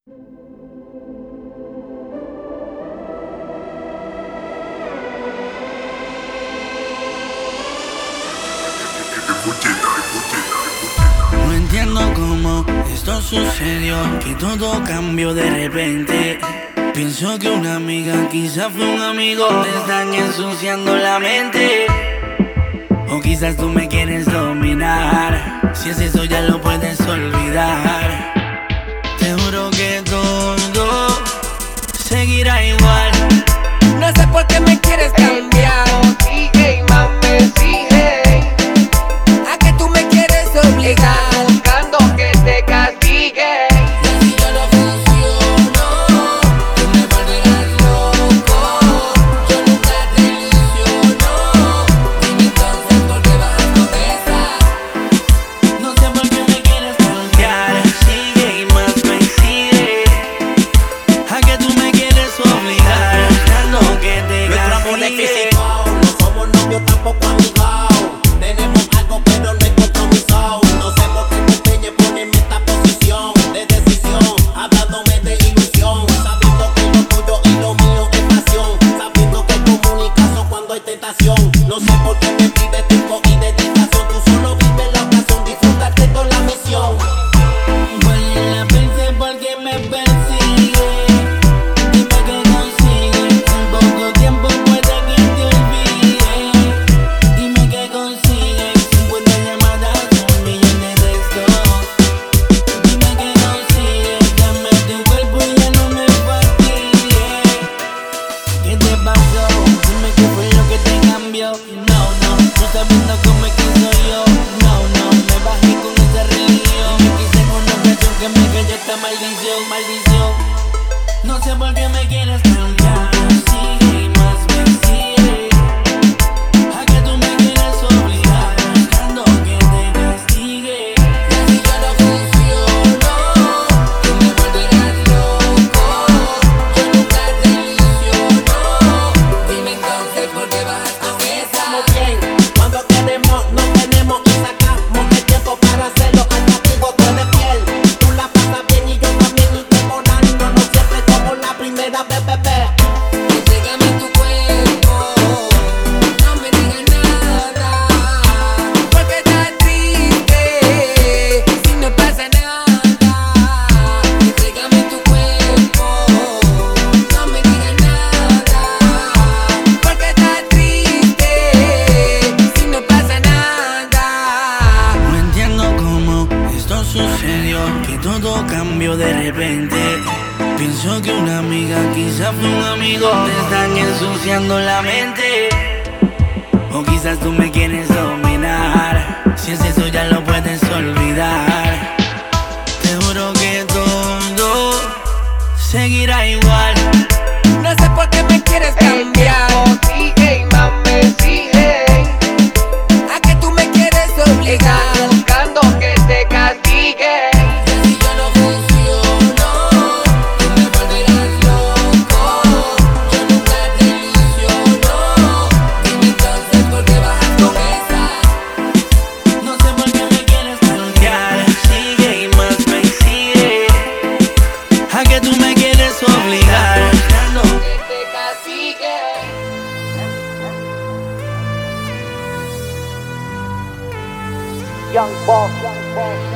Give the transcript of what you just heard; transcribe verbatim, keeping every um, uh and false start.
No entiendo cómo esto sucedió, que todo cambió de repente. Pienso que una amiga, quizás fue un amigo, te están ensuciando la mente. O quizás tú me quieres dominar. Si es eso ya lo puedes olvidar. Te juro que todo seguirá igual. No sé por qué me quieres cambiar. Sigue, mami, sigue. A que tú me quieres obligar. Estás buscando que te castigue. Y así yo no funciono. Tú me volverás loco. Yo nunca te ilusiono. Dime entonces por qué vas con esa. No sé por qué me quieres cambiar. Sigue y más me sigue. A que tú me quieres obligar. Buscando que te Nuestro amor es castigue. físico, no somos novios tampoco amigos. Tenemos algo pero no es compromiso. No sé por qué te empeñas en ponerme esta posición de decisión, hablándome de ilusión, sabiendo que lo tuyo y lo mío es pasión, sabiendo que hay comunicación cuando hay tentación. No sé por qué me pides tiempo y dedicación. Tú solo vives la ocasión, disfrútate con la misión. Vuelve la pensé porque me persigue. Dime que consigue. En poco tiempo puede que te olvide. Dime que consigue. cincuenta llamadas, un millón de textos. Dime que consigue. Dame tu cuerpo y ya no me fastidie. ¿Qué te pasó? Dime qué fue lo que te cambió. No, no, tú sabiendo cómo es que soy yo. No, no, me bajé con esa religión. Me quise con una ocasión que me cayó esta maldición, maldición. No sé por qué me quieres cambiar. Sigue y más me sigue. A que tú me quieres obligar. Buscando que te castigue. Y así yo no funciono. Tú me volverás loco. Yo nunca te ilusiono. Dime entonces por qué vas con esa. Estamos bien, cuando queremos, no tenemos y sacamos el tiempo para hacerlo. Al castigo tú eres fiel, tú la pasas bien y yo también. Y demorando, no siempre como la primera vez, bebé. Entrégame tu cuerpo. No me digas nada. Porque estás triste si no pasa nada. Entrégame tu cuerpo. No me digas nada. Porque estás triste si no pasa nada. No entiendo cómo esto sucedió, que todo cambió de repente. Pienso que una amiga, quizás fue un amigo, te están ensuciando la mente. O quizás tú me quieres dominar. Si es eso ya lo puedes olvidar. Te juro que todo seguirá igual. No sé por qué me quieres cambiar. Sigue, mami, sigue. A que tú me quieres obligar. Estás buscando que te castigue. Y así yo no funciono. Tú me volverás loco. Yo nunca te ilusiono. Dime entonces por qué vas con esa. No sé por qué me quieres cambiar. Sigue y más me sigue. A que tú me quieres obligar. Buscando Que te castigue. Young Boss, Young Boss.